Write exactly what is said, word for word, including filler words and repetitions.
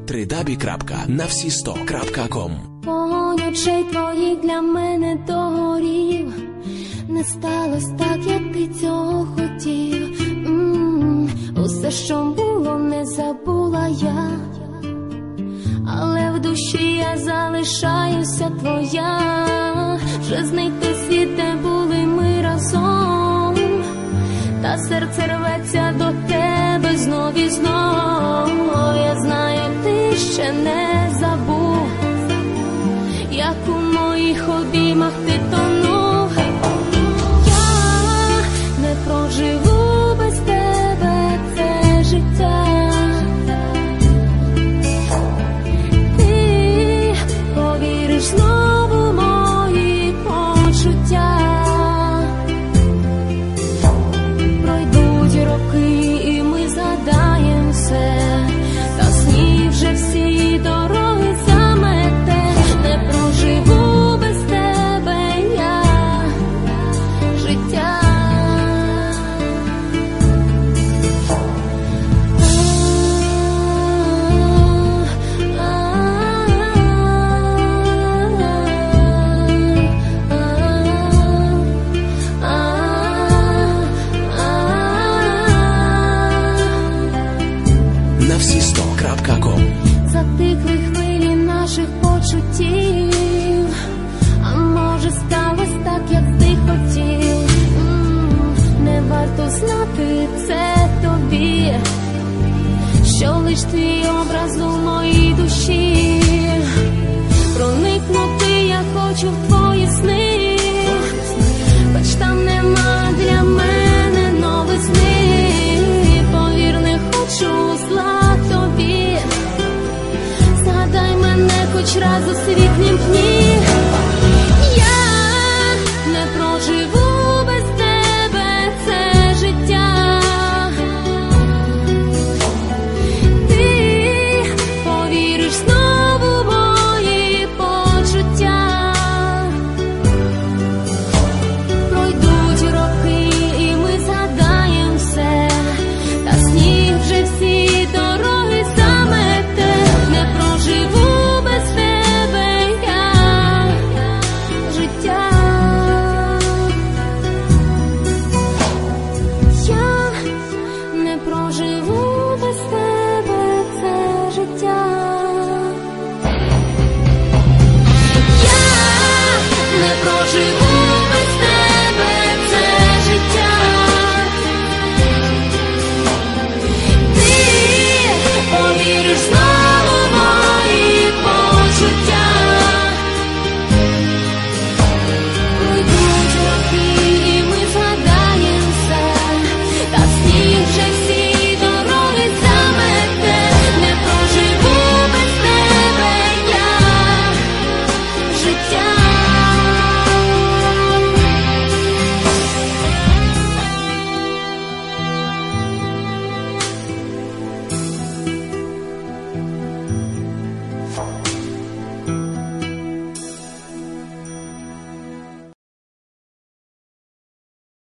три дабл ю крапка на всі сто крапка ком. Вогонь очей твоїх для мене догорів. Не сталося так, як ти цього хотів. М-м-м. Усе, що було, не забула я. Але в душі я залишаюся твоя. Вже знайти світ, де були ми разом. Та серце рветься до тебе знов і знов. Я знаю, ти ще не забув, як у моїх обіймах ти тонув. Я не проживу без тебе це життя. Ти повіриш знову мої почуття. Пройдуть роки і ми згадаєм все, та снів вже всі дороги замете. Не проживу без тебе я життя. На всі сто крапка ком. Затихли хвилі наших почуттів. А може сталося так, як ти хотів. М, Не варто знати це тобі, що лиш твій образ у моїй душі. Проникнути я хочу в твої сни, хоч там нема для мене новизни. Повір, не хочу зла тобі. Згадай мене хоч раз у світлім дні.